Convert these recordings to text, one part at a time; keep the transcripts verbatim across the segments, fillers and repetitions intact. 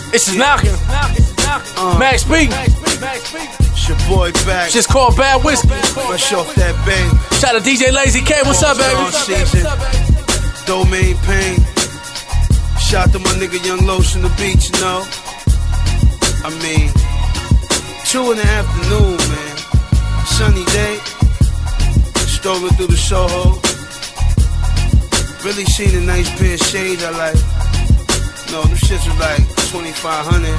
This is knocking. Uh, Max B. It's your boy back. Just called Bad Whiskey. Fresh off that bang. Shout out to D J Lazy K. What's up, baby? Season. Domain Pain. Shout to my nigga Young Los on the beach, you know. I mean, two in the afternoon, man. Sunny day. Strolling through the Soho. Really seen a nice pair of shades I like. No, them shits was like twenty-five hundred.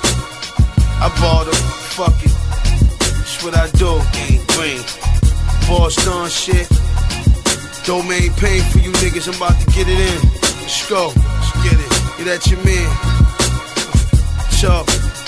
I bought them, fuck it. That's what I do, gang bang. Boston shit. Domain Pain for you niggas, I'm about to get it in. Let's go, let's get it. Get at your man. So,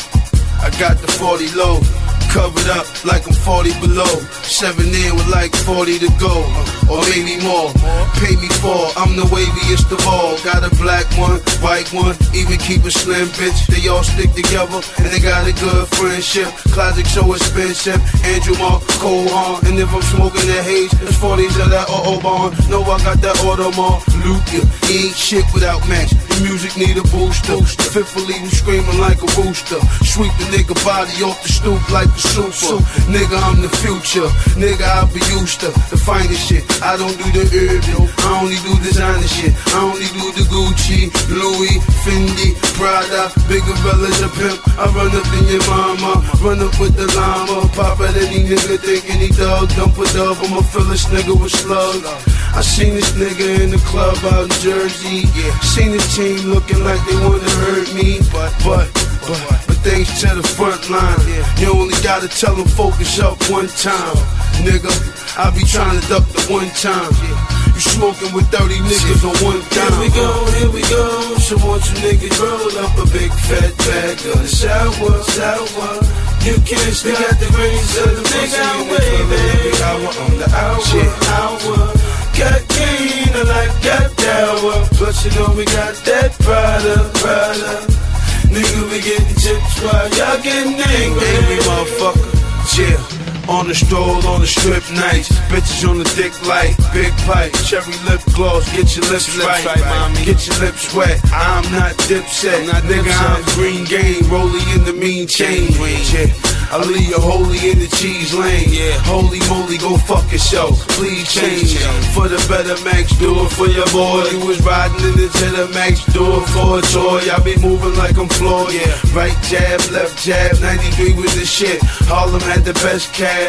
I got the forty low. Covered up like I'm forty below. Seven in with like forty to go. Or maybe more. Pay me for, I'm the waviest of all. Got a black one, white one, even keep a slim bitch. They all stick together and they got a good friendship. Classic so expensive. Andrew Mark, Cole Haan. And if I'm smoking that haze, it's forties of that Autobahn. No, I got that Audemars. Luke, he ain't shit without Max. The music need a booster. Fifthly, you screaming like a rooster. Sweep the nigga body off the stoop like a super. Nigga, I'm the future. Nigga, I'll be used to the finest shit. I don't do the urban. I only do designer shit. I only do the Gucci, Louis, Fendi, Prada. Bigger fellas a pimp. I run up in your mama. Run up with the llama. Pop at any nigga thinking he dug. Dump a dub. I'ma fill this nigga with slugs. I seen this nigga in the club out in Jersey. Yeah. Seen the team looking like they wanna hurt me. But, but, but, but thanks to the front line. You only gotta tell them focus up one time. Nigga, I be trying to duck the one time. You smoking with thirty niggas on one time. Here we go, here we go. So won't you niggas roll up a big fat bag of the sour, sour. You can't stop the grains of the nigga I'm waving. Hour on the hour, hour. Got gain, I like got dower. Plus you know we got that Prada, Prada. Nigga, we getting chips while y'all getting angry. Angry motherfucker, yeah. On the stroll, on the strip nights. Bitches on the dick light, big pipe. Cherry lip gloss, get your lips, lips right, right, mommy. Get your lips wet, I'm not dipset. I'm not Nigga, dipset. I'm green game, rolling in the mean chain. Yeah. I leave you holy in the cheese lane. Yeah. Holy moly, go fuck yourself. Please change. For the better Max, do it for your boy. You was riding in the cheddar Max, do it for a toy. I be moving like I'm Floyd. Yeah. Right jab, left jab, ninety-three with the shit. Harlem had the best cabs.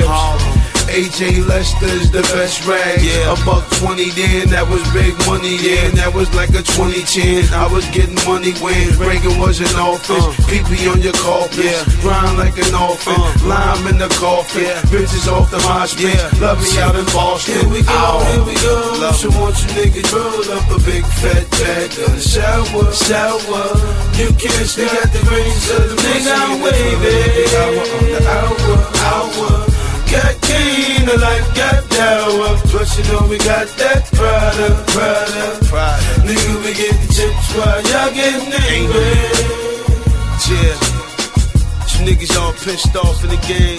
A J Lester's the best rag. Yeah. A buck twenty then, that was big money. Yeah, and that was like a twenty ten. I was getting money when Reagan was in office. Uh. P P on your coffin. Yeah. Grind like an orphan. Uh. Lime in the coffin. Yeah. Bitches off the mosh pit. Yeah. Love me out in Boston. Here we go, Ow. here we go. Love so won't you niggas roll up a big fat bag of the sour, sour. You can't stay at the grains of the nigga I'm waving. Hour on the hour, hour. Got cane, I like got dower. Plus you know we got that Prada, Prada, Prada. Nigga, we getting chips while y'all getting angry. Yeah, some niggas all pissed off in the game.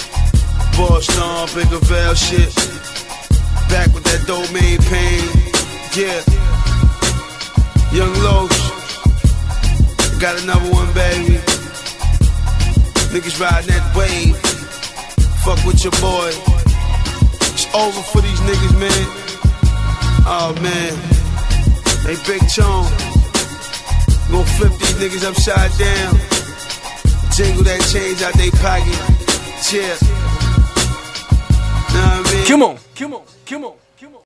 Boston, Bigger Vale shit. Back with that Domain Pain. Yeah, Young Los. Got another one, baby. Niggas riding that wave. Fuck with your boy. It's over for these niggas, man. Oh, man. Hey, Big Chong. Gonna flip these niggas upside down. Jingle that change out they pocket. Yeah. Know what I mean? Come on. Come on. Come on. Come on.